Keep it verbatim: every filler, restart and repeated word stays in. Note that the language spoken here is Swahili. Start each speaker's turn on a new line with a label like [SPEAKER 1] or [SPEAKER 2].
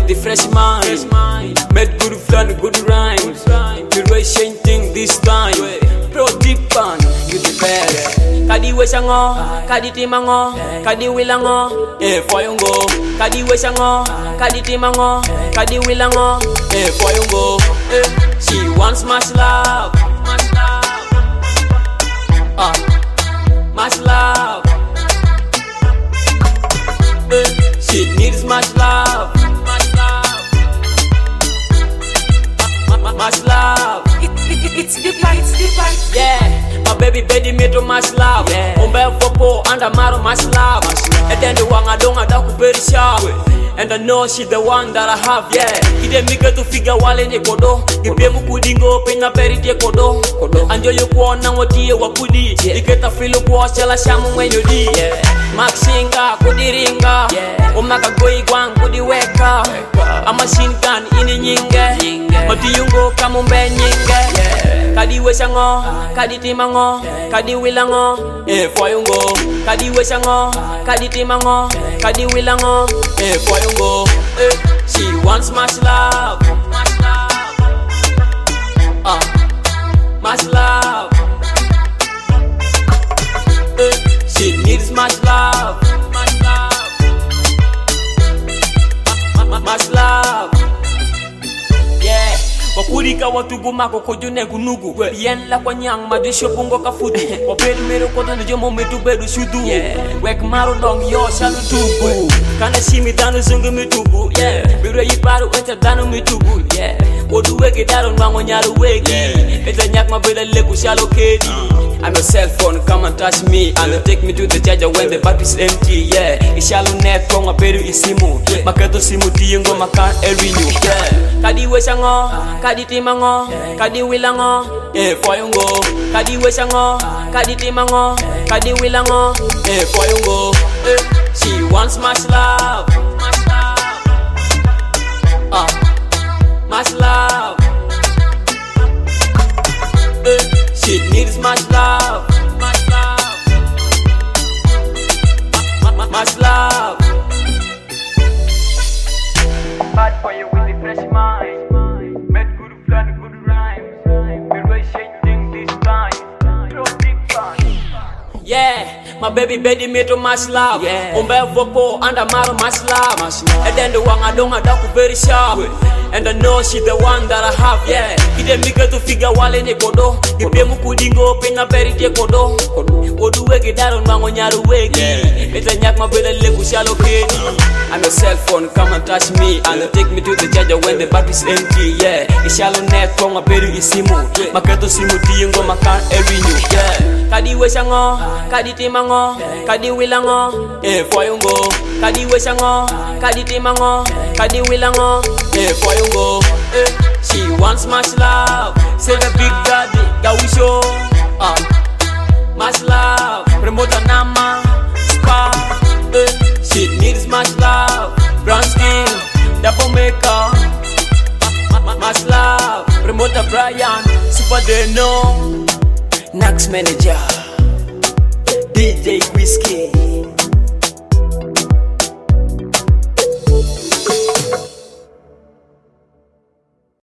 [SPEAKER 1] with the fresh mind. Made good fun, good rhymes. The way thing this time. Pro deep on, you the best. Kadi wesango, kadi timango, kadi wilango, eh foyongo. Kadi wesango, kadi timango, kadi wilango, eh foyongo. Eh, she wants much love, much love, ah, much love. Eh, she needs much love, much love, much love.
[SPEAKER 2] It, it, it's deep like, it's deep like.
[SPEAKER 1] Yeah, my baby baby me to much love. Yeah. Umbe fopo and amaro much love. And then the one I don't have very sharp. And I know she's the one that I have, yeah. Ide mika to figure wale nye kodo. Gipe mukudingo penya peri tie kodo. Anjo yo kuona wotie wakudi. Iketa filo kwa shala shamu mwenyo di. Maxinga kudiringa. Omaka goi gwang kudiweka. Ama shinkan ini nyinge. Matiyungo kamumbe nyinge. Kadi wesango, kadi timango, kadi wilango, eh foyungo. Kadi wesango, kadi timango, kadi wilango, eh foyungo. Eh, she wants much love, much love, ah, much love. Eh, she needs much love, much love, much love. Yeah. Wakurika watuguma kokojune gunugu yen la kwanyang madisho bungo kafudu wabedu mero kodo njomo metu bedu shudu wek maro dong yo shalu tubu kana shimi danu zungu mitubu yeah biro yiparu enta danu mitubu yeah wodu wege daro nwango nyaru wegi eta nyak mabela leku shalo kedi. I'm your cell phone, come and touch me and take me to the charger when the battery's empty. Yeah, ishalo net konga peru isimu makato simu tiyungo makan erinyu. Yeah, kadi wesango, kadi timango, kadi wilango, eh foyungo. Kadi wesango, kadi timango, kadi wilango, eh foyungo. Eh, she wants much love, much love, ah, much love. Eh, she needs much love, much love, much love. Bad for you with the fresh mind. Made good fun, good rhymes. We're racing things this time. Pro deep fun. Yeah, my baby baby me to much love. Yeah. Umbe vopo and amaro much love. And then the one I don't have very sharp. And I know she's the one that I have, yeah. Ide mika to figure wale nye kodo. Gipe mukudingo penya peri tie kodo. Wodu wege daro nwango nyaru wegi. Eta nyak mabela leku shalo kedi. I'm your cell phone, come and touch me and take me to the charger when the battery's empty, yeah. Ishalo net konga peru isimu makato simu tiyungo makan erinyu, yeah. Kadi wesango, kadi timango, kadi wilango, eh foyungo. Kadi wesango, kadi timango, kadi wilango, eh foyungo. Eh, she wants much love. Say the big daddy, gawisho, ah, much love. Promoter nama, spa, eh, she needs much love. Brown skin, double maker, much love. Promoter Brian, super deno, Nax manager, D J Whiskey.